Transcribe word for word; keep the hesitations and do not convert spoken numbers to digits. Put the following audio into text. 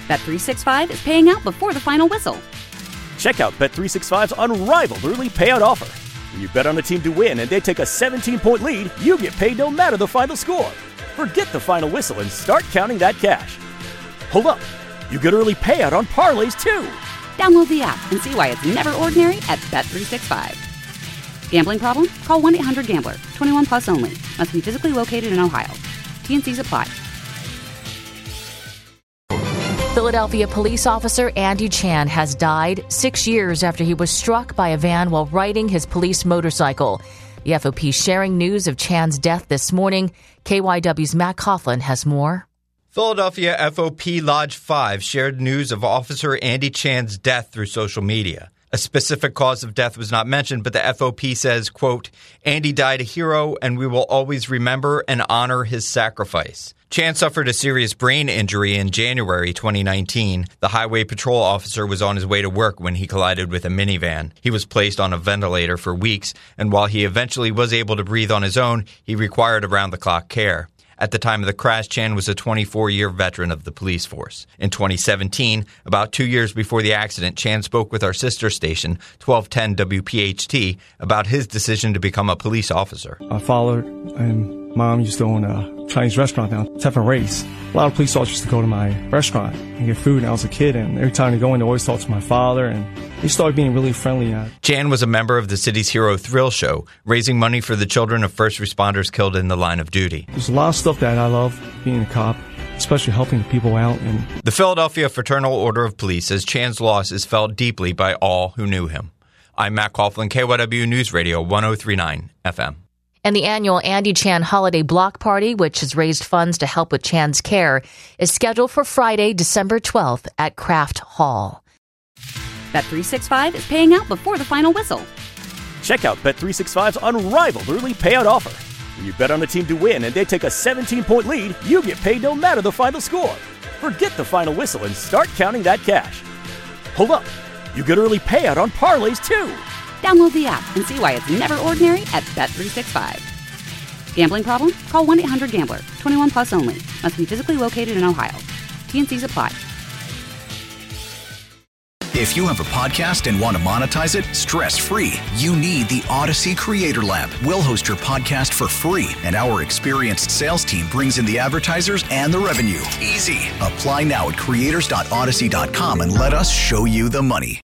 Bet three sixty-five is paying out before the final whistle. Check out Bet three sixty-five's unrivaled early payout offer. When you bet on a team to win and they take a seventeen-point lead, you get paid no matter the final score. Forget the final whistle and start counting that cash. Hold up. You get early payout on parlays, too. Download the app and see why it's never ordinary at Bet three sixty-five. Gambling problem? Call one eight hundred gambler. twenty-one plus only. Must be physically located in Ohio. T N Cs apply. Philadelphia police officer Andy Chan has died six years after he was struck by a van while riding his police motorcycle. The F O P sharing news of Chan's death this morning. K Y W's Matt Coughlin has more. Philadelphia F O P Lodge five shared news of Officer Andy Chan's death through social media. A specific cause of death was not mentioned, but the F O P says, quote, Andy died a hero, and we will always remember and honor his sacrifice. Chan suffered a serious brain injury in January twenty nineteen. The highway patrol officer was on his way to work when he collided with a minivan. He was placed on a ventilator for weeks, and while he eventually was able to breathe on his own, he required around-the-clock care. At the time of the crash, Chan was a twenty-four-year veteran of the police force. In twenty seventeen, about two years before the accident, Chan spoke with our sister station, twelve ten W P H T, about his decision to become a police officer. My father and mom used to own a Chinese restaurant down Seven Race. A lot of police officers used to go to my restaurant and get food, and I was a kid, and every time they go in, they always talk to my father, and he started being really friendly. Chan was a member of the city's Hero Thrill Show, raising money for the children of first responders killed in the line of duty. There's a lot of stuff that I love being a cop, especially helping people out. And the Philadelphia Fraternal Order of Police says Chan's loss is felt deeply by all who knew him. I'm Matt Coughlin, K Y W News Radio, one oh three point nine F M. And the annual Andy Chan Holiday Block Party, which has raised funds to help with Chan's care, is scheduled for Friday, December twelfth at Kraft Hall. Bet three sixty-five is paying out before the final whistle. Check out Bet three sixty-five's unrivaled early payout offer. When you bet on a team to win and they take a seventeen-point lead, you get paid no matter the final score. Forget the final whistle and start counting that cash. Hold up. You get early payout on parlays, too. Download the app and see why it's never ordinary at Bet three sixty-five. Gambling problem? Call one eight hundred gambler. twenty-one plus only. Must be physically located in Ohio. T N Cs apply. If you have a podcast and want to monetize it stress-free, you need the Odyssey Creator Lab. We'll host your podcast for free, and our experienced sales team brings in the advertisers and the revenue. Easy. Apply now at creators dot odyssey dot com and let us show you the money.